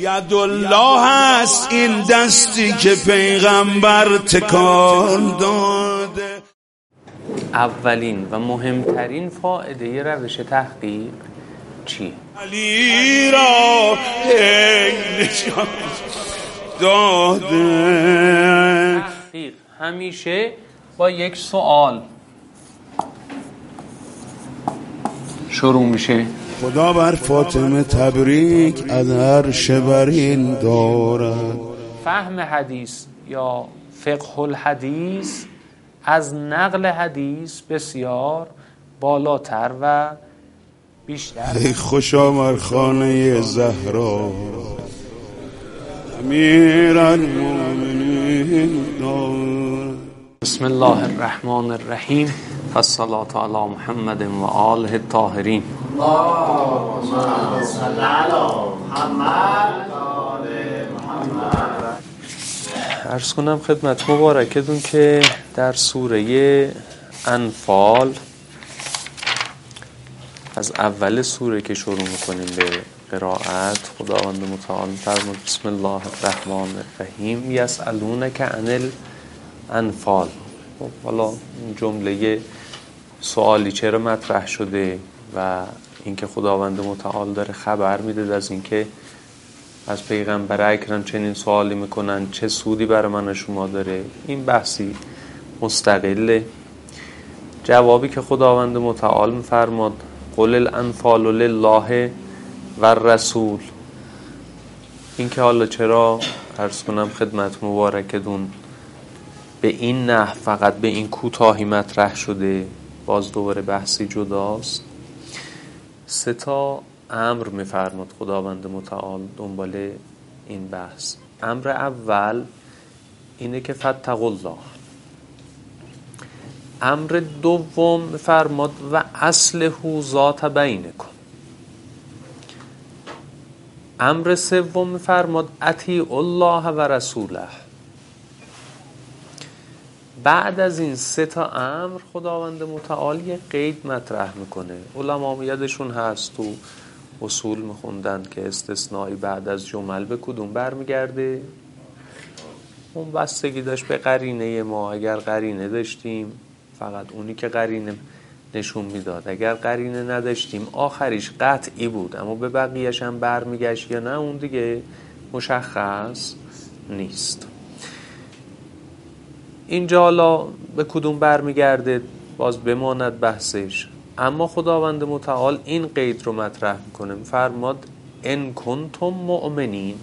یدالله هست این دستی که پیغمبر تکان داده. اولین و مهمترین فائده روش تحقیق چیه؟ علی را نشان داده. تحقیق همیشه با یک سوال شروع میشه. خدا بر فاطمه تبریک از عرش برین دارد. فهم حدیث یا فقه الحدیث از نقل حدیث بسیار بالاتر و بیشتر. ای خوشا بر خانه زهرا امیرالمومنین دارد. بسم الله الرحمن الرحیم و الصلاة علی محمد و آله الطاهرین. اللهم صل علی محمد و آل محمد. عرض کنم خدمت مبارکتون که در سوره انفال از اول سوره که شروع میکنیم به قرائت، خداوند متعال فرمود بسم الله الرحمن الرحیم یسألونک عن الانفال. حالا این جمله سوالی چرا مطرح شده و اینکه خداوند متعال داره خبر میده از اینکه از پیغمبر اکرم چنین سوالی میکنن چه سودی برای من و شما داره، این بحثی مستقله. جوابی که خداوند متعال میفرماد قل الانفال لله و الرسول، این که حالا چرا عرض کنم خدمت مبارکتون به این نحو فقط به این کوتاهی مطرح شده، باز دوباره بحثی جداست. 3 امر میفرماد خداوند متعال دنبال این بحث. امر اول اینه که فاتقوا الله. امر دوم میفرماد و اصلحوا ذات بینکم. امر سوم میفرماد اطیعوا الله و رسوله. بعد از این 3 امر خداوند متعال یه قید مطرح میکنه. علما یادشون هست تو اصول میخوندن که استثنایی بعد از جمل به کدوم برمیگرده؟ اون بستگی داشت به قرینه ما. اگر قرینه داشتیم فقط اونی که قرینه نشون میداد، اگر قرینه نداشتیم آخریش قطعی بود اما به بقیه‌اش هم برمیگشت یا نه، اون دیگه مشخص نیست. اینجا حالا به کدوم برمیگرده باز بماند بحثش، اما خداوند متعال این قید رو مطرح میکنه، فرماد ان کنتم مؤمنین.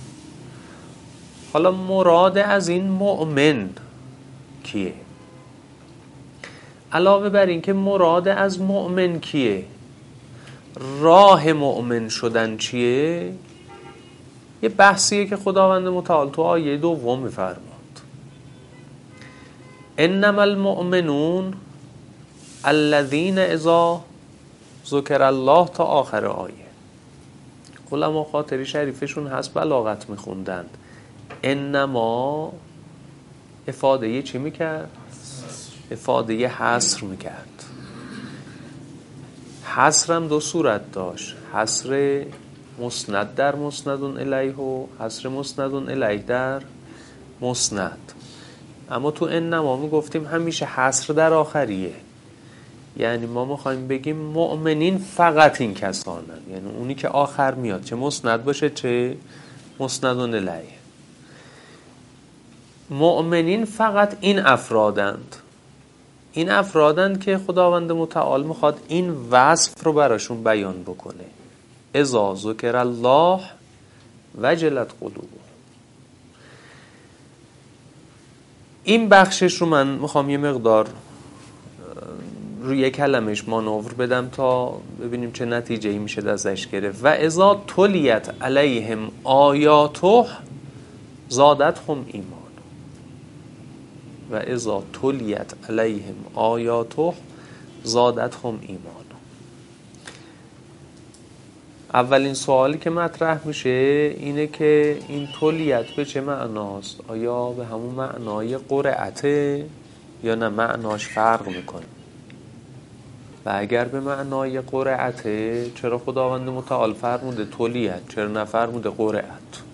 حالا مراد از این مؤمن کیه؟ علاوه بر این که مراد از مؤمن کیه، راه مؤمن شدن چیه، یه بحثیه که خداوند متعال تو آیه دوم میفرماد انما المؤمنون الذين اذا ذکر الله تا آخر آیه. علما خاطری شریفشون هست بلاغت میخوندند. انما افاده چی میکرد؟ افاده حصر میکرد. حصر هم 2 صورت داشت، حصر مسند در مسندون الیه و حصر مسندون الیه در مسند. اما تو انما میگفتیم همیشه حصر در آخریه، یعنی ما میخوایم بگیم مؤمنین فقط این کسانن، یعنی اونی که آخر میاد چه مسند باشه چه مسندون الیه. مؤمنین فقط این افرادند، این افرادند که خداوند متعال میخواد این وصف رو براشون بیان بکنه. اذا ذکر الله وجلت قلوبهم. این بخشش رو من میخوام یه مقدار روی کلمش مانور بدم تا ببینیم چه نتیجه‌ای میشه ازش گرفت. و اذا تلیت علیهم آیاته زادتهم ایمان. و اذا تلیت علیهم آیاته زادتهم ایمان. اولین سوالی که مطرح میشه اینه که این تلیت به چه معناست؟ آیا به همون معنای قرعته یا نه معناش فرق میکنه؟ و اگر به معنای قرعته چرا خداوند متعال فرموده تلیت، چرا نفرموده قرعت؟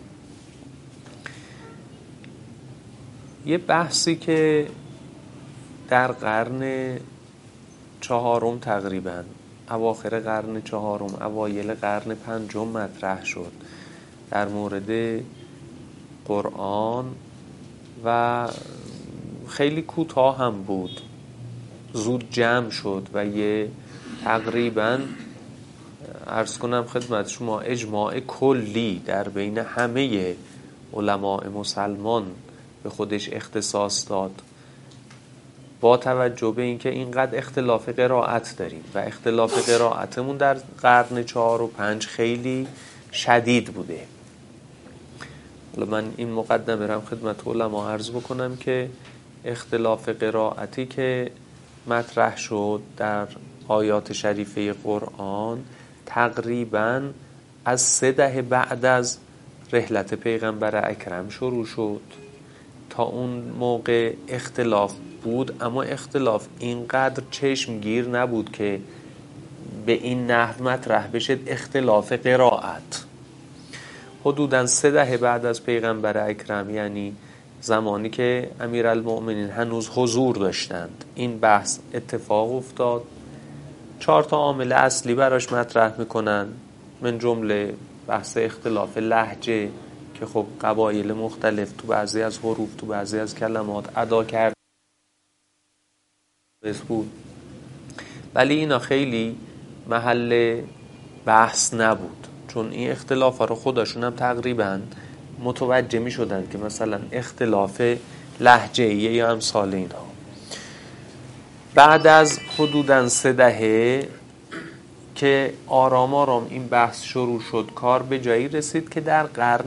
یه بحثی که در قرن چهارم تقریبا، اواخر قرن چهارم اوایل قرن پنجم مطرح شد در مورد قرآن و خیلی کوتاه هم بود، زود جمع شد و یه تقریبا عرض کنم خدمت شما اجماع کلی در بین همه علماء مسلمان به خودش اختصاص داد، با توجه به اینکه اینقدر اختلاف قرائت داریم و اختلاف قرائتمون در قرن 4 و 5 خیلی شدید بوده. حالا من این مقدمه رو خدمت علما عرض بکنم که اختلاف قرائتی که مطرح شد در آیات شریفه قرآن تقریباً از 3 دهه بعد از رحلت پیغمبر اکرم شروع شد. تا اون موقع اختلاف بود، اما اختلاف اینقدر چشمگیر نبود که به این نحو مطرح بشه اختلاف قرائت. حدوداً 3 دهه بعد از پیغمبر اکرم، یعنی زمانی که امیرالمؤمنین هنوز حضور داشتند، این بحث اتفاق افتاد. 4 تا عامل اصلی براش مطرح میکنن، من جمله بحث اختلاف لهجه که خب قبایل مختلف تو بعضی از حروف تو بعضی از کلمات ادا کرد بود، ولی اینا خیلی محل بحث نبود، چون این اختلافا رو خودشون هم تقریبا متوجه می شدن که مثلا اختلاف لهجه‌ای یا امثال اینها. بعد از حدوداً 3 دهه که آرام آرام این بحث شروع شد، کار به جایی رسید که در قرن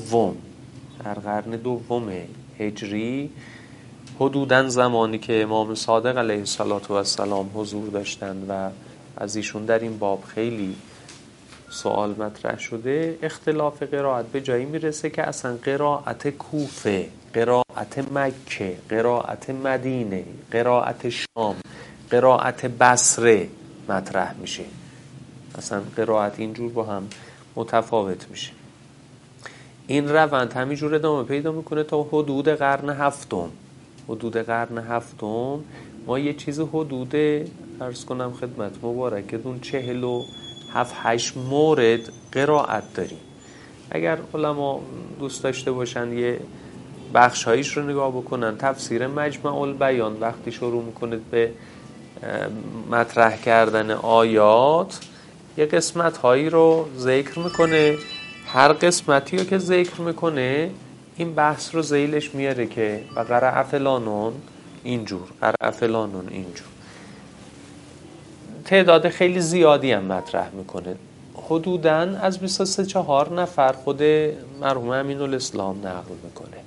دوم هجری، حدوداً زمانی که امام صادق علیه السلام حضور داشتند و از ایشون در این باب خیلی سوال مطرح شده، اختلاف قرائت به جایی میرسه که اصلا قرائت کوفه، قرائت مکه، قرائت مدینه، قرائت شام، قرائت بصره مطرح میشه. اصلا قرائت اینجور با هم متفاوت میشه. این روند همینجور ادامه پیدا میکنه تا حدود قرن هفتم. ما یه چیز حدود عرض کنم خدمت مبارکتون 47-8 مورد قرائت داریم. اگر علما دوست داشته باشن یه بخشایش رو نگاه بکنن، تفسیر مجمع البیان وقتی شروع میکنه به مطرح کردن آیات، یه قسمت هایی رو ذکر میکنه، هر قسمتی رو که ذکر میکنه این بحث رو ذیلش میاره که و قرأ فلانون اینجور، قرأ فلانون اینجور. تعداد خیلی زیادی هم مطرح میکنه، حدوداً از 23-4 نفر خود مرحوم امین‌الاسلام نقل میکنه.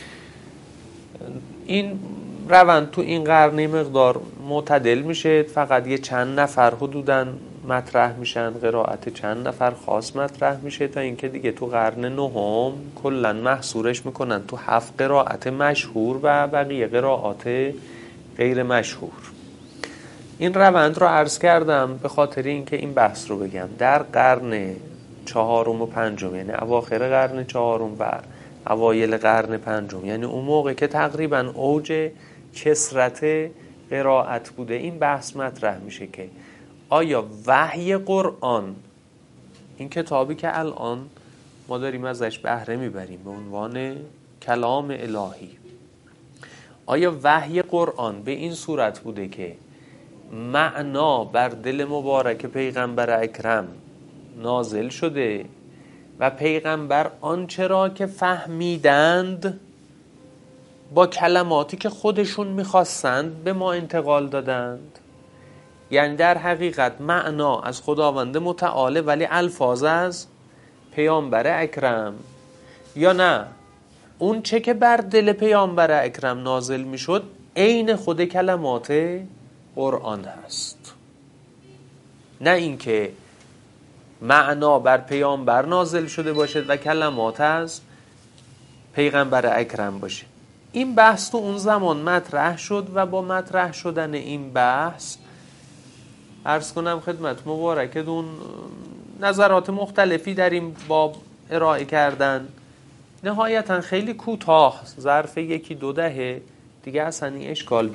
این روند تو این قرن مقدار معتدل میشه، فقط یه چند نفر حدوداً مطرح میشن، قرائت چند نفر خاص مطرح میشه، تا اینکه دیگه تو قرن نهم کلاً محصورش میکنن تو 7 قرائت مشهور و بقیه قرائات غیر مشهور. این روند رو عرض کردم به خاطر اینکه این بحث رو بگم. در قرن 4 و 5، یعنی اواخر قرن 4 و اوایل قرن 5، یعنی اون موقع که تقریبا اوج کثرت قرائت بوده، این بحث مطرح میشه که آیا وحی قرآن، این کتابی که الان ما داریم ازش بهره میبریم به عنوان کلام الهی، آیا وحی قرآن به این صورت بوده که معنا بر دل مبارک پیغمبر اکرم نازل شده و پیغمبر آنچه را که فهمیدند با کلماتی که خودشون میخواستند به ما انتقال دادند؟ یعنی در حقیقت معنا از خداوند متعال ولی الفاظ از پیامبر اکرم، یا نه اون چه که بر دل پیامبر اکرم نازل میشد عین خود کلمات قرآن هست؟ نه اینکه معنا بر پیامبر نازل شده باشد و کلمات از پیغمبر اکرم باشه. این بحث تو اون زمان مطرح شد و با مطرح شدن این بحث عرض کنم خدمت مبارکتون نظرات مختلفی در این باب ارائه کردن. نهایتا خیلی کوتاه ظرف 1-2 دهه دیگه اصلا این اشکال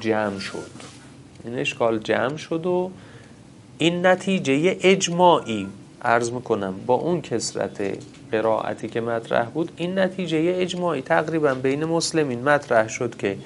جمع شد و این نتیجه اجماعی عرض میکنم با اون کثرت قرائتی که مطرح بود، این نتیجه اجماعی تقریبا بین مسلمین مطرح شد که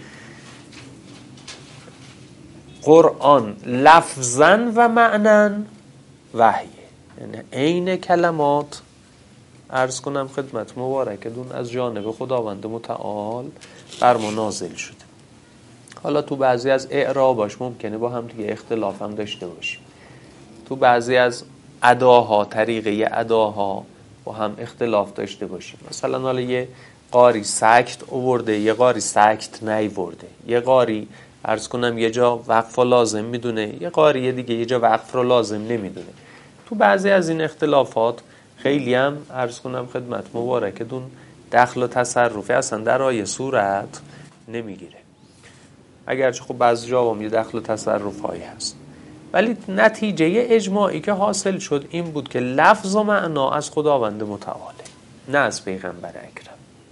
قرآن لفظاً و معناً وحیه، یعنی عین کلمات عرض کنم خدمت مبارکتون از جانب خداوند متعال بر ما نازل شده. حالا تو بعضی از اعراباش ممکنه با هم دیگه اختلاف هم داشته باشیم، تو بعضی از اداها، طریقه اداها با هم اختلاف داشته باشیم. مثلا حالا یه قاری سکت آورده، یه قاری سکت نیورده، یه قاری عرض کنم یه جا وقف لازم میدونه، یه قاری دیگه یه جا وقف رو لازم نمیدونه. تو بعضی از این اختلافات خیلی هم عرض کنم خدمت مبارکتون دخل و تصرفی اصلا در آیه صورت نمیگیره، اگرچه خب بعضی جا هم یه دخل و تصرف هایی هست، ولی نتیجه اجماعی که حاصل شد این بود که لفظ و معنا از خداوند متعاله، نه از پیغمبر اکرم.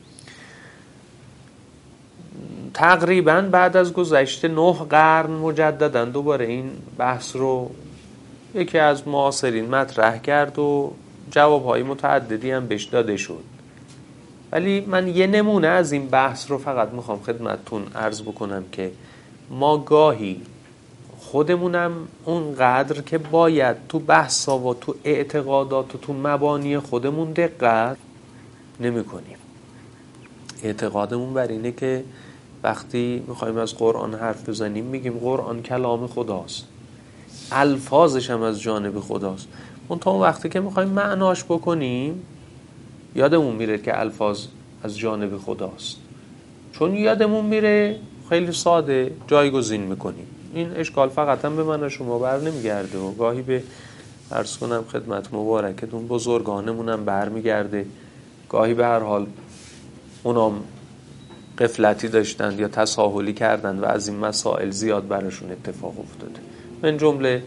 تقریبا بعد از گذشته 9 قرن مجددا دوباره این بحث رو یکی از معاصرین مطرح کرد و جوابهای متعددی هم بهش داده شد، ولی من یه نمونه از این بحث رو فقط میخوام خدمتتون عرض بکنم که ما گاهی خودمونم اونقدر که باید تو بحثا و تو اعتقادات و تو مبانی خودمون دقت نمی کنیم. اعتقادمون بر اینه که وقتی میخوایم از قرآن حرف بزنیم میگیم قرآن کلام خداست، الفاظش هم از جانب خداست، منتها اون وقتی که میخوایم معناش بکنیم یادمون میره که الفاظ از جانب خداست، چون یادمون میره خیلی ساده جایگزین میکنیم. این اشکال فقط هم به من و شما بر نمیگرده و گاهی به عرض کنم خدمت مبارکتون بزرگانمون هم بر میگرده، گاهی به هر حال اونام غفلتی داشتند یا تساهلی کردند و از این مسائل زیاد براشون اتفاق افتاده. من جمله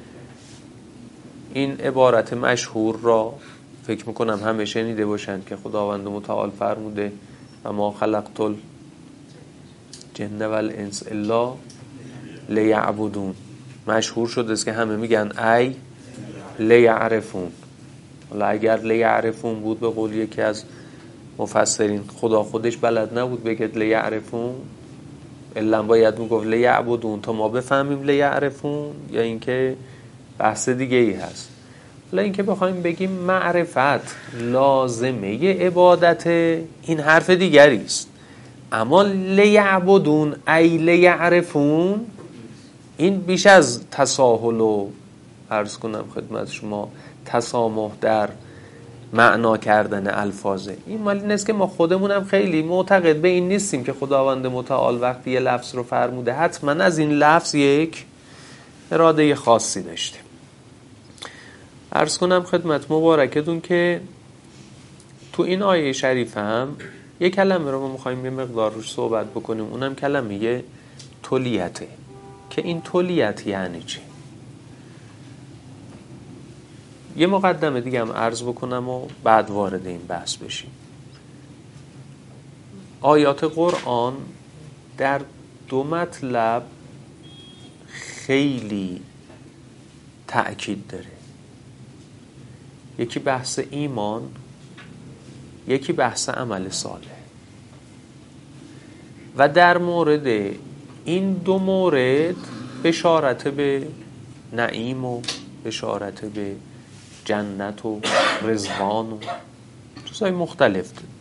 این عبارت مشهور را فکر میکنم همه شنیده باشند که خداوند متعال فرموده و ما خلقت الجن والانس الا لیعبدون. مشهور شده است که همه میگن ای لیعرفون. حالا اگر لیعرفون بود به قول یکی از مفسرین خدا خودش بلد نبود بگه لیعرفون، الا باید میگفت لیعبدون تا ما بفهمیم لیعرفون، یا اینکه بحث دیگه ای هست. حالا اینکه بخوایم بگیم معرفت لازمه عبادت، این حرف دیگری است، اما لیعبدون ای لیعرفون این بیش از تساهل و عرض کنم خدمت شما تسامح در معنا کردن الفاظه. این مالی نیست که ما خودمونم خیلی معتقد به این نیستیم که خداوند متعال وقتی یه لفظ رو فرموده حتما از این لفظ یک اراده خاصی داشته. عرض کنم خدمت مبارکتون که تو این آیه شریف هم یک کلمه رو ما میخواییم یه مقدار روش صحبت بکنیم، اونم کلمه تولیته، که این تولیت یعنی چی؟ یه مقدمه دیگه هم عرض بکنم و بعد وارد این بحث بشیم. آیات قرآن در 2 مطلب خیلی تأکید داره، یکی بحث ایمان، یکی بحث عمل صالح، و در مورد این 2 مورد بشارت به نعیم و بشارت به جنت و رضوان و چیزهای مختلف ده.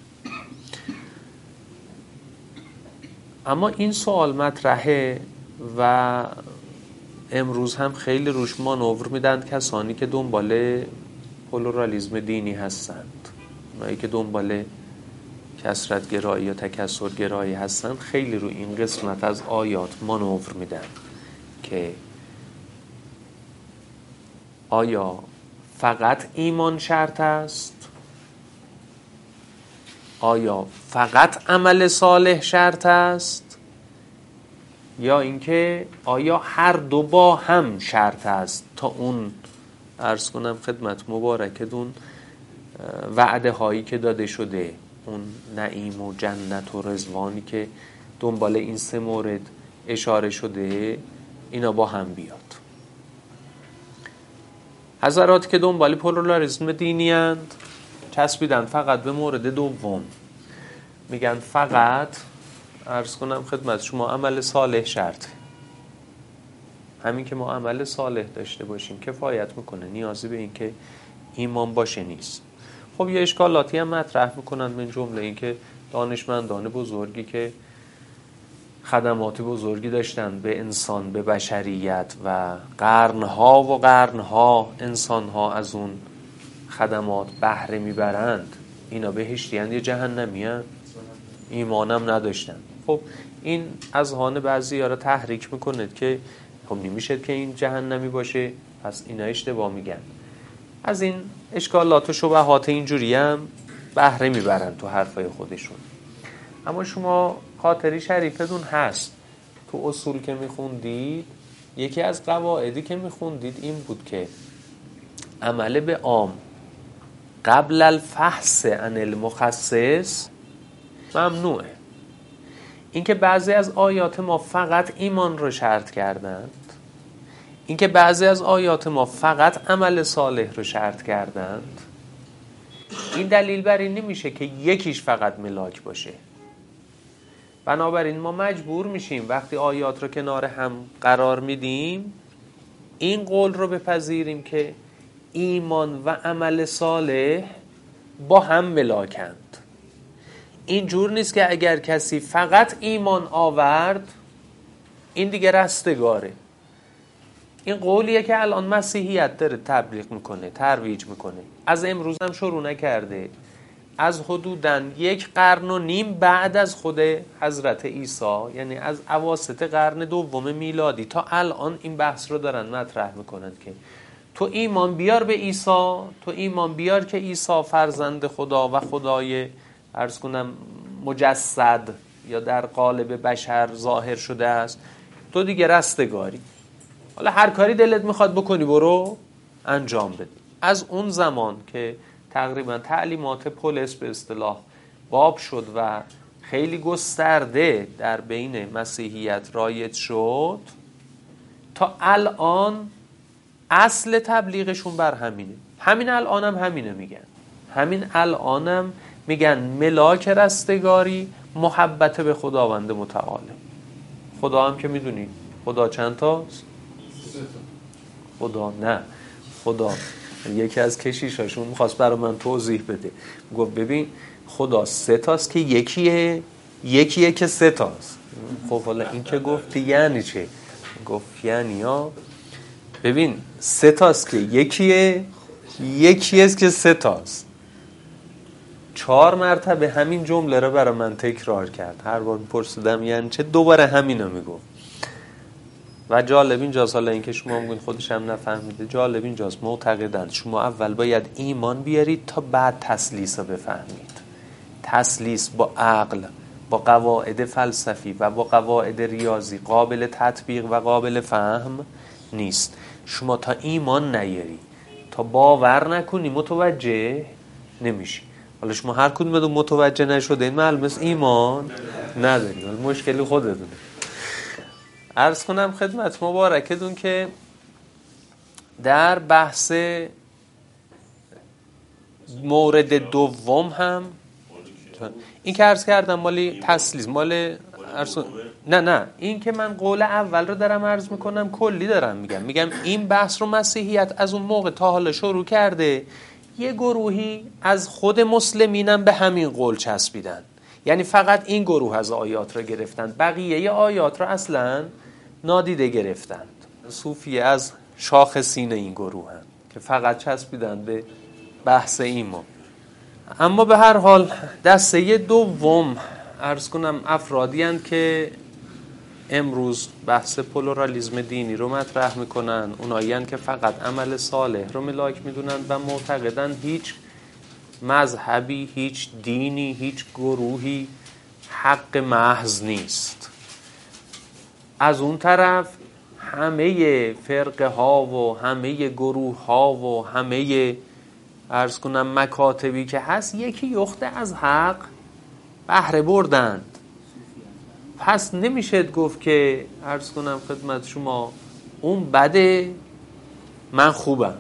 اما این سوال مطرحه و امروز هم خیلی روش مانور میدن کسانی که دنبال پلورالیسم دینی هستند، اونایی که دنبال کثرت گرایی یا تکثر گرایی هستند، خیلی رو این قسمت از آیات مانور میدن که آیا فقط ایمان شرط است؟ آیا فقط عمل صالح شرط است؟ یا اینکه آیا هر 2 با هم شرط است تا اون عرض کنم خدمت مبارکتون وعده هایی که داده شده اون نعیم و جنت و رضوانی که دنبال این 3 مورد اشاره شده اینا با هم بیاد. حضرات که دنبال پلورالیسم دینی اند چسبیدن فقط به مورد دوم، میگن فقط عرض کنم خدمت شما عمل صالح شرطه. همین که ما عمل صالح داشته باشیم کفایت میکنه، نیازی به این که ایمان باشه نیست. خب یه اشکالاتی هم مطرح میکنن، من جمله این که دانشمندان بزرگی که خدمات بزرگی داشتن به انسان، به بشریت و قرنها و قرنها انسانها از اون خدمات بهره میبرند، اینا بهشتی اند یا جهنمی اند؟ ایمانم نداشتن. خب این اذهان بعضی ها را تحریک میکنه که خب نمیشه که این جهنمی باشه، پس اینا اشتباه میگن. از این اشکالات و شبهات اینجوری هم بهره میبرن تو حرفای خودشون. اما شما خاطری شریفتون هست تو اصول که میخوندید، یکی از قواعدی که میخوندید این بود که عمل به عام قبل الفحص عن المخصص ممنوعه. اینکه بعضی از آیات ما فقط ایمان رو شرط کردند، اینکه بعضی از آیات ما فقط عمل صالح رو شرط کردند، این دلیل بر این نمیشه که یکیش فقط ملاک باشه. بنابراین ما مجبور میشیم وقتی آیات رو کنار هم قرار میدیم این قول رو بپذیریم که ایمان و عمل صالح با هم ملاکند. اینجور نیست که اگر کسی فقط ایمان آورد این دیگه رستگاره. این قولیه که الان مسیحیت داره تبلیغ میکنه، ترویج میکنه، از امروز هم شروع نکرده، از حدوداً 1.5 قرن بعد از خود حضرت عیسی، یعنی از اواسط قرن دوم میلادی تا الان این بحث رو دارن مطرح میکنن که تو ایمان بیار به عیسی، تو ایمان بیار که عیسی فرزند خدا و خدای عرض کنم مجسد یا در قالب بشر ظاهر شده است، تو دیگه رستگاری. حالا هر کاری دلت میخواد بکنی برو انجام بده. از اون زمان که تقریبا تعلیمات پولس به اصطلاح باب شد و خیلی گسترده در بین مسیحیت رایج شد تا الان اصل تبلیغشون بر همینه. همین الانم همینه میگن. همین الانم میگن ملاک رستگاری محبت به خداوند متعال. خدا هم که میدونی خدا چند تاست؟ خدا نه، خدا یکی از کشیشاشون میخواست برای من توضیح بده، گفت ببین خدا 3 تاست که یکیه که 3 تاست. خب حالا این که گفتی یعنی چه؟ گفت یعنی ببین 3 تاست که یکیه که 3 تاست. 4 مرتبه همین جمله رو برای من تکرار کرد. هر بار پرسیدم یعنی چه دوباره همینو میگفت. و جالب اینجاست، حالا این که شما میگین خودش هم نفهمیده، جالب اینجاست معتقدند شما اول باید ایمان بیارید تا بعد تسلیس رو بفهمید. تسلیس با عقل، با قواعد فلسفی و با قواعد ریاضی قابل تطبیق و قابل فهم نیست. شما تا ایمان نیاری، تا باور نکنی متوجه نمیشی. حالا شما هر کدوم بدون متوجه نشده این معلومه است ایمان نداری. حالا مشکلی خودتونه. عرض کنم خدمت مبارکتون که در بحث مورد دوم هم این که عرض کردم مالی تسلیس، مال نه این که من قول اول رو دارم عرض میکنم کلی دارم میگم این بحث رو مسیحیت از اون موقع تا حالا شروع کرده. یه گروهی از خود مسلمینم به همین قول چسبیدن، یعنی فقط این گروه از آیات رو گرفتن، بقیه آیات رو اصلا نادیده گرفتند. صوفیه از شاخصین این گروه هستند که فقط چسبیدن به بحث ایمان. اما به هر حال دسته دوم عرض کنم افرادی هستند که امروز بحث پلورالیسم دینی رو مطرح میکنن. اونایی هستند که فقط عمل صالح رو ملاک میدونن و معتقدن هیچ مذهبی، هیچ دینی، هیچ گروهی حق محض نیست. از اون طرف همه فرقه ها و همه گروه ها و همه عرض کنم مکاتبی که هست یکی یخته از حق بهره بردند. پس نمیشه گفت که عرض کنم خدمت شما اون بده من خوبم،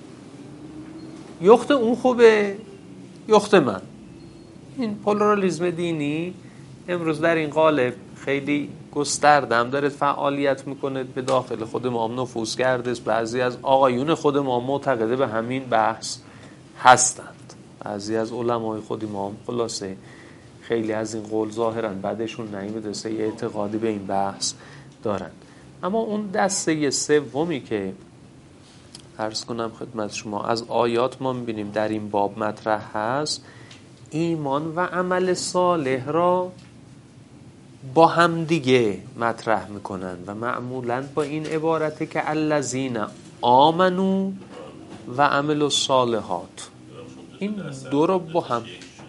یخت اون خوبه یخت من. این پلورالیسم دینی امروز در این قالب خیلی گستردم داره فعالیت میکنه، به داخل خود ما هم نفوذ کرده. بعضی از آقایون خود ما معتقده به همین بحث هستند، بعضی از علمای خود ما هم خلاصه خیلی از این قول ظاهرا بعدشون نمیده سه اعتقادی به این بحث دارن. اما اون دسته سومی که عرض کنم خدمت شما از آیات ما میبینیم در این باب مطرح هست، ایمان و عمل صالح را با هم دیگه مطرح میکنن و معمولاً با این عبارته که الذین آمنوا و عملوا الصالحات. این دو رو با هم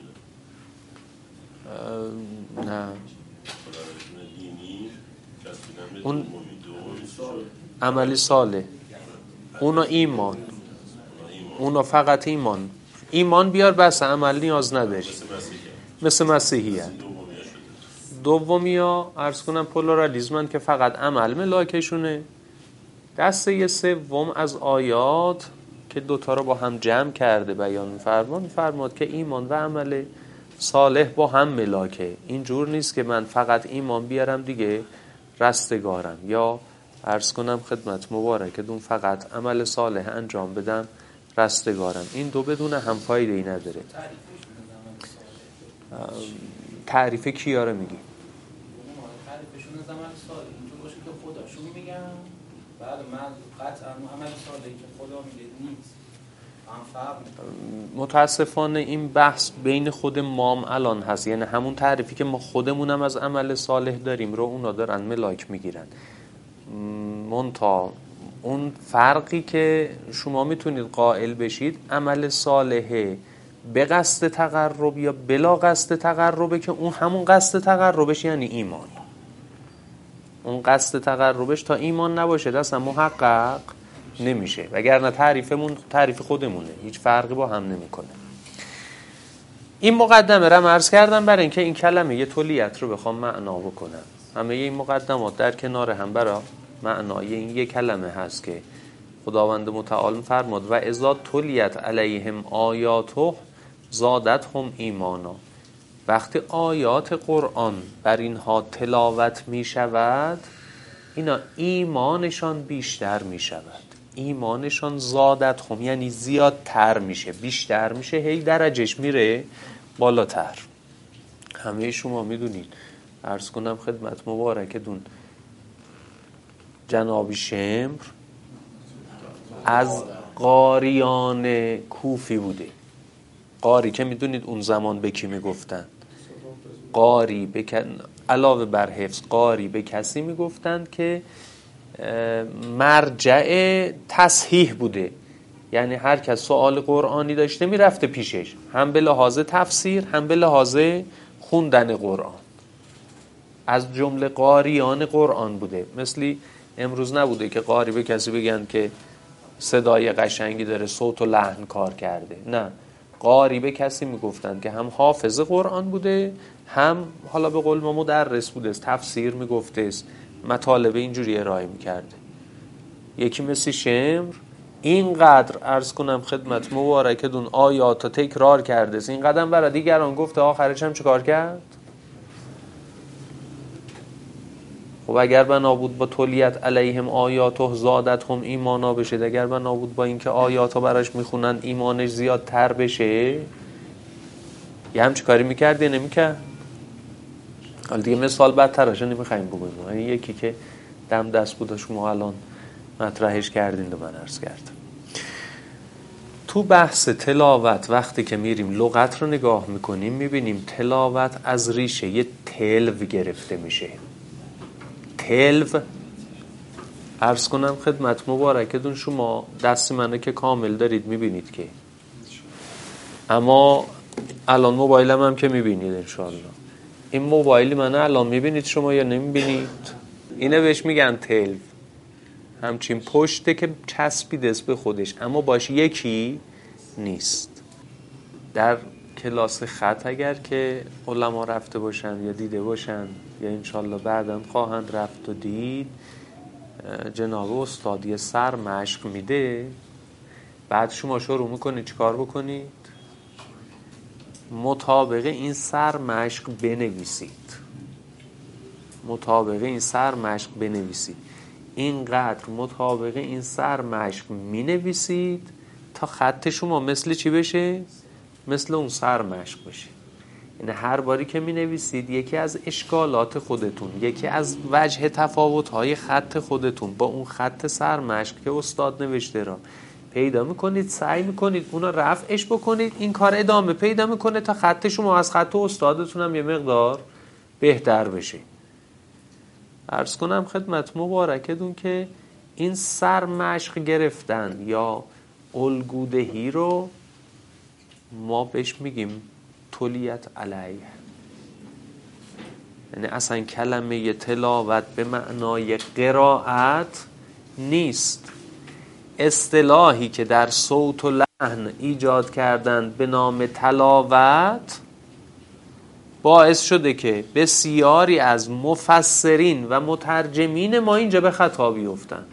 نه اون عملی صالح، اونو ایمان، اونو فقط ایمان بیار بس، عمل نیاز نداری، مثل مسیحیت. دومی ها عرض کنم پلورالیسمن که فقط عمل ملاکشونه. دسته سوم از آیات که دوتا رو با هم جمع کرده بیان می‌فرماد که ایمان و عمل صالح با هم ملاکه. اینجور نیست که من فقط ایمان بیارم دیگه رستگارم، یا عرض کنم خدمت مبارکتون فقط عمل صالح انجام بدم رستگارم. این دو بدون هم فایده ای نداره. تعریف کیا رو میگی؟ تعریفشون از عمل صالح اینجور باشه که خداشون میگن، بعد من قطعا عمل صالحی که خدا میگه نیست. متاسفانه این بحث بین خود مام الان هست، یعنی همون تعریفی که ما خودمونم از عمل صالح داریم رو اونا دارن ملاک میگیرن. منتها اون فرقی که شما میتونید قائل بشید عمل صالحه به قصد تقرب یا بلا قصد تقربه، که اون همون قصد تقربش یعنی ایمان. اون قصد تقربش تا ایمان نباشه اصلا محقق نمیشه، وگرنه تعریفمون تعریف خودمونه، هیچ فرقی با هم نمیکنه. این مقدمه رو عرض کردم برای اینکه این کلمه یه تولیت رو بخوام معنا بکنم. همه این مقدمات در کنار هم برای معنای این یه کلمه هست که خداوند متعال فرمود و اذا تولیت علیهم آیاته زادتهم ایمانا. وقتی آیات قرآن بر اینها تلاوت می شود اینا ایمانشان بیشتر می شود. ایمانشان زادتهم یعنی زیادتر میشه، بیشتر میشه، هی درجهش میره بالاتر. همه شما میدونید، عرض کنم خدمت مبارکتون، جناب شمر از قاریان کوفی بوده. قاری که میدونید اون زمان به کی میگفتن؟ قاری علاوه بر حفظ، قاری به کسی میگفتند که مرجع تصحیح بوده، یعنی هر کس سوال قرآنی داشته میرفته پیشش، هم به لحاظ تفسیر هم به لحاظ خوندن قرآن. از جمله قاریان قرآن بوده. مثلی امروز نبوده که قاری به کسی بگن که صدای قشنگی داره، صوت و لحن کار کرده. نه، قاری به کسی میگفتند که هم حافظ قرآن بوده، هم حالا به قول ما مدرس بوده، تفسیر میگفته، مطالب اینجوری ارائه میکرده. یکی مثل شمر اینقدر عرض کنم خدمت مبارکتون آیات تکرار کرده، این قدم برای دیگران گفته، آخرش هم چه کار کرد؟ خب اگر بنا بود با تولیت علیهم آیاته زادتهم ایمانا بشه، اگر بنا بود با اینکه آیاتو براش میخونن ایمانش زیادتر بشه، یه همچه کاری میکرد یا نمیکرد؟ حالا دیگه مثال بدترش نمیخوایم بگویم، یکی که دم دست بود شما الان مطرحش کردین و من عرض کردم. تو بحث تلاوت وقتی که میریم لغت رو نگاه میکنیم میبینیم تلاوت از ریشه یه تلو گرفته میشه. تلو عرض کنم خدمت مبارکتون، شما دست منو که کامل دارید میبینید که، اما الان موبایلم هم که میبینید انشاءالله. این موبایل منو الان میبینید شما یا نمیبینید؟ اینه بهش میگن تلو. همچین پشته که چسبیده است به خودش اما باش یکی نیست. در کلاس خط اگر که علما رفته باشن یا دیده باشن یا انشالله بعداً خواهند رفت و دید، جناب استاد یه سر مشق میده، بعد شما شروع میکنید چیکار بکنید؟ مطابق این سر مشق بنویسید. مطابق این سر مشق بنویسید. اینقدر مطابق این سر مشق مینویسید تا خط شما مثل چی بشه؟ مثل اون سر مشق بشه. یعنی هر باری که مینویسید یکی از اشکالات خودتون، یکی از وجه تفاوت‌های خط خودتون با اون خط سر مشق که استاد نوشته را پیدا میکنید، سعی میکنید اونا رفعش بکنید، این کار ادامه پیدا میکنه تا خط شما از خط استادتون هم یه مقدار بهتر بشه. عرض کنم خدمت مبارکتون که این سر مشق گرفتن یا الگودهی رو ما بهش میگیم تلیت علیه. یعنی اصلا کلمه تلاوت به معنای قرائت نیست. اصطلاحی که در صوت و لحن ایجاد کردند به نام تلاوت باعث شده که بسیاری از مفسرین و مترجمین ما اینجا به خطا بیفتند.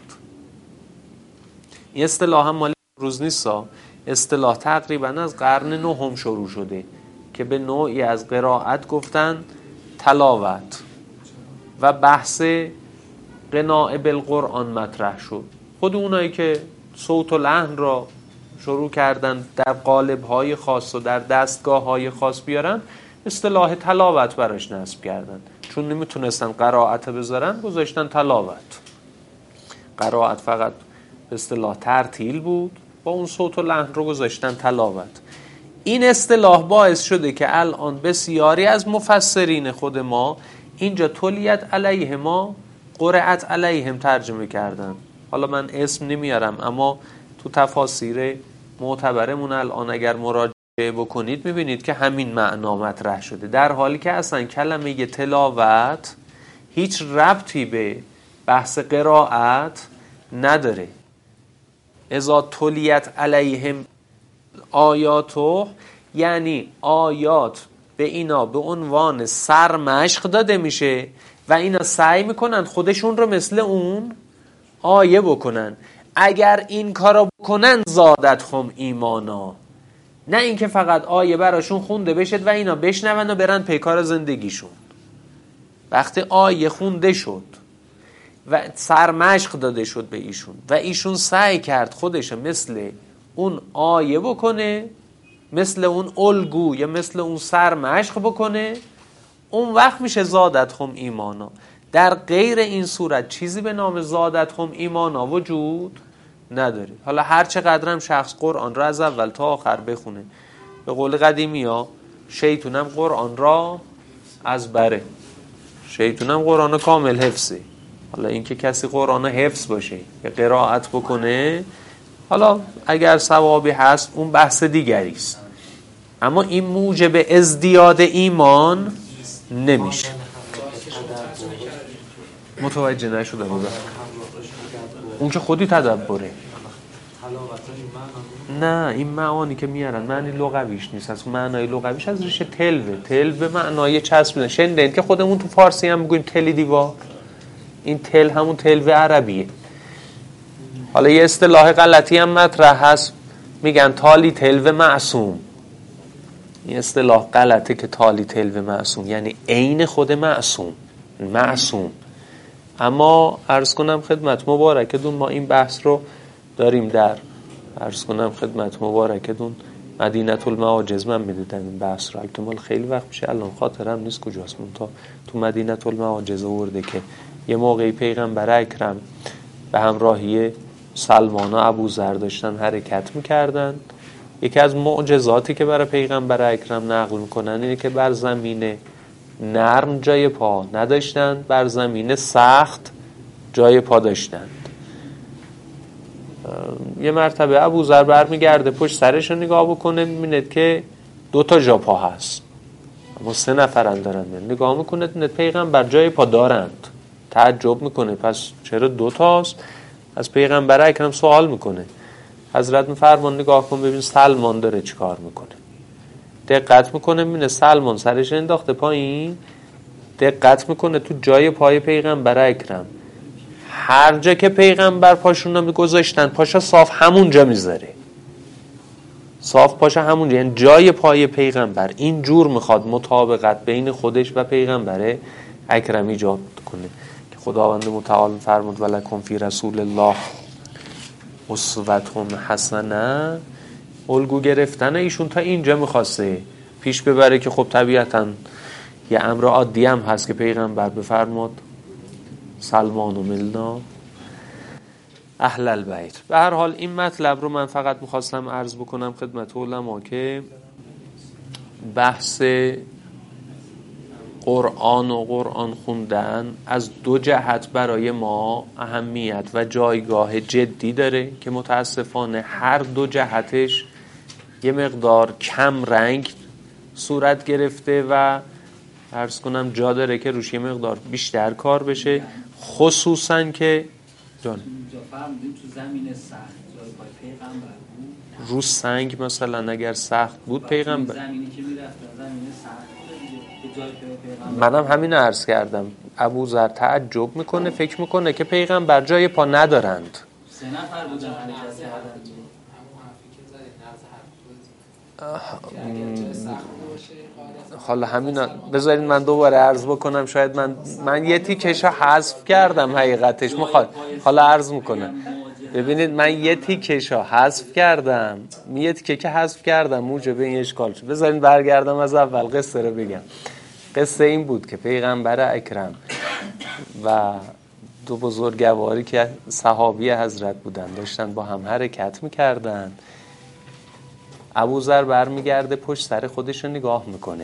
این اصطلاح هم مال روز نیستا، اصطلاح تقریبا از قرن نهم شروع شده که به نوعی از قرائت گفتن تلاوت و بحث قناع بالقرآن مطرح شد. خود اونایی که صوت و لحن را شروع کردن در قالب‌های خاص و در دستگاه‌های خاص بیارن، اصطلاح تلاوت براش نصب کردن. چون نمیتونستن قرائت بذارن گذاشتن تلاوت. قرائت فقط به اصطلاح ترتیل بود، با اون صوت و لحن رو گذاشتن تلاوت. این اصطلاح باعث شده که الان بسیاری از مفسرین خود ما اینجا تلیت علیه ما قرأت علیهم ترجمه کردن. حالا من اسم نمیارم، اما تو تفاسیر معتبرمون الان اگر مراجعه بکنید میبینید که همین معنا مطرح شده، در حالی که اصلا کلمه تلاوت هیچ ربطی به بحث قرائت نداره. اذا تلیت علیهم آیاتو، یعنی آیات به اینا به عنوان سرمشق داده میشه و اینا سعی میکنن خودشون رو مثل اون آیه بکنن. اگر این کارو بکنن زادتهم ایمانا، نه اینکه فقط آیه براشون خونده بشد و اینا بشنون و برن پیکار زندگیشون. وقتی آیه خونده شد و سرمشق داده شد به ایشون و ایشون سعی کرد خودش مثل اون آیه بکنه، مثل اون الگو یا مثل اون سرمشق بکنه، اون وقت میشه زادتهم ایمانا. در غیر این صورت چیزی به نام زادتهم ایمانا وجود نداره. حالا هر چقدر هم شخص قرآن را از اول تا آخر بخونه، به قول قدیمی ها شیطونم قرآن را از بره، شیطونم قرآن کامل حفظه. حالا اینکه کسی قرآن حفظ باشه یا قرائت بکنه، حالا اگر ثوابی هست اون بحث دیگری است، اما این موجب ازدیاد ایمان نمیشه. متوجه نشده بوده اون که خودی تدبره. نه، این معانی که میارن معنی لغویش نیست، از معنای لغویش از ریشه تلوه معنای چسبیدن. شنیدین که خودمون تو فارسی هم میگویم تلی دیوار، این تل همون تلوه عربیه. حالا یه اصطلاح غلطی هم مطرح هست، میگن تالی تلوه معصوم. این اصطلاح غلطه که تالی تلوه معصوم یعنی عین خود معصوم. اما عرض کنم خدمت مبارکتون ما این بحث رو داریم در عرض کنم خدمت مبارکتون مدینه المعاجز. من میدیدم این بحث رو، البته خیلی وقت میشه الان خاطرم نیست کجاست، تا تو مدینه المعاجز آورده که یه موقعی پیغمبر اکرم به همراهی سلمان و ابوذر داشتن حرکت میکردن. یکی از معجزاتی که برای پیغمبر اکرم نقل میکنن اینه که بر زمین نرم جای پا نداشتند، بر زمین سخت جای پا داشتند. یه مرتبه ابوذر برمیگرده پشت سرش رو نگاه بکنه، میبینه که 2 تا جا پا هست اما 3 نفرن دارن. نگاه میکنه میبینه پیغمبر جای پا دارند، تعجب میکنه پس چرا 2 تاست؟ از پیغمبر اکرم سوال میکنه. حضرت میفرمان نگاه کن ببین سلمان داره چی کار میکنه. دقت میکنه میبینه سلمان سرش انداخته پایین، دقت میکنه تو جای پای پیغمبر اکرم هر جا که پیغمبر پاشون رو میگذاشتن پاشا صاف همونجا میذاره، صاف پاشا همونجا، یعنی جای پای پیغمبر این جور میخواد مطابقت بین خودش و پیغمبر اکرم ایجاد کنه که خداوند متعال فرمود ولکم فی رسول الله اسوة حسنه. الگو گرفتن ایشون تا اینجا میخواسته پیش ببره که خب طبیعتاً یه امر عادی هم هست که پیغمبر بفرمود سلمان و ملنا اهل البیت. به هر حال این مطلب رو من فقط میخواستم عرض بکنم خدمت علما که بحث قرآن و قرآن خوندن از دو جهت برای ما اهمیت و جایگاه جدی داره که متاسفانه هر دو جهتش یه مقدار کم رنگ صورت گرفته و عرض کنم جا داره که روش یه مقدار بیشتر کار بشه، خصوصا که جان فرمودیم تو زمین سخت جای پای پیغمبر بود، رو سنگ مثلا اگر سخت بود پیغمبر زمینی که میرفتن زمین سخت به جای پیغمبر. منم همین عرض کردم ابوذر تعجب میکنه فکر میکنه که پیغمبر جای پا ندارند. 3 نفر بودن حرکت کردن. حالا همینا بذارید من دوباره عرض بکنم، شاید من یه تیکشو حذف کردم حقیقتش حالا عرض میکنم. ببینید من یه تیکشو حذف کردم، یه تیکه که حذف کردم موجب این اشکال شد. بذارید برگردم از اول قصه رو بگم. قصه این بود که پیغمبر اکرم و دو بزرگواری که صحابی حضرت بودن داشتن با هم حرکت میکردن. ابوذر برمیگرده پشت سر خودش رو نگاه میکنه،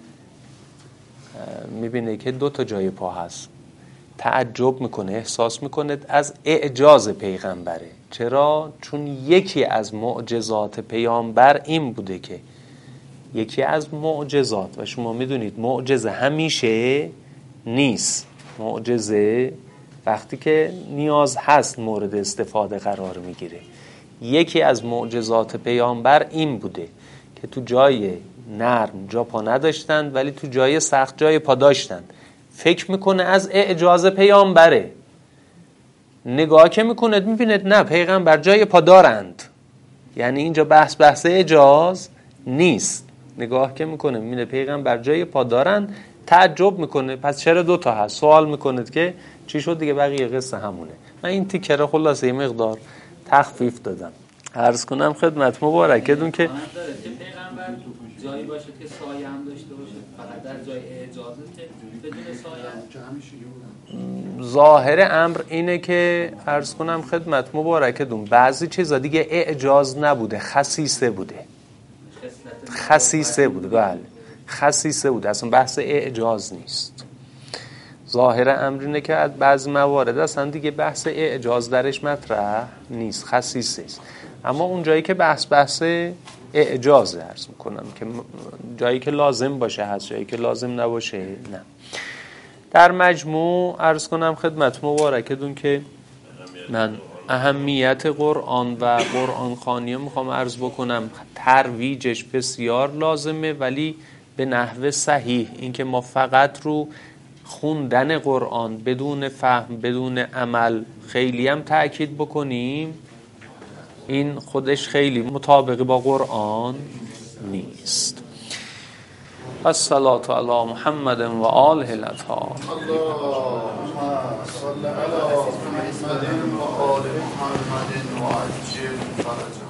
میبینه که 2 جای پا هست، تعجب میکنه، احساس میکنه از اعجاز پیغمبره. چرا؟ چون یکی از معجزات پیامبر این بوده که یکی از معجزات، و شما میدونید معجزه همیشه نیست، معجزه وقتی که نیاز هست مورد استفاده قرار میگیره. یکی از معجزات پیامبر این بوده که تو جای نرم جا پا نداشتن ولی تو جای سخت جای پا داشتن. فکر میکنه از اعجاز پیامبره، نگاه که میکنه میبینه نه پیغمبر جای پا دارند، یعنی اینجا بحث اعجاز نیست. نگاه که میکنه میبینه پیغمبر جای پا دارند، تعجب میکنه پس چرا 2 هست؟ سوال میکنه که چی شد دیگه. بقیه قصه همونه. من این تیکه رو خلاصه یه مقدار تخفیف دادم. عرض کنم خدمت مبارکتون که پیغمبر جایی باشه که سایه هم داشته باشه، فقط در جای اعجازه که بدون سایه. ظاهر امر اینه که عرض کنم خدمت مبارکتون بعضی چیزا دیگه اعجاز نبوده، خصیصه بوده. بله خصیصه بوده، اصلا بحث اعجاز نیست. ظاهر امر اینه که از بعضی موارد اصلا دیگه بحث اعجاز درش مطرح نیست، خصیصه است. اما اون جایی که بحث اعجازه عرض میکنم که جایی که لازم باشه هست، جایی که لازم نباشه نه. در مجموع عرض کنم خدمت مبارکتون که من اهمیت قرآن و قرآن خوانی میخوام عرض بکنم. ترویجش بسیار لازمه ولی به نحو صحیح. این که ما فقط رو خوندن قرآن بدون فهم بدون عمل خیلی هم تأکید بکنیم، این خودش خیلی مطابق با قرآن نیست. الصلاة علی محمد و آله الاطهار. اللهم صل على محمد و آل محمد و عجل فرجهم.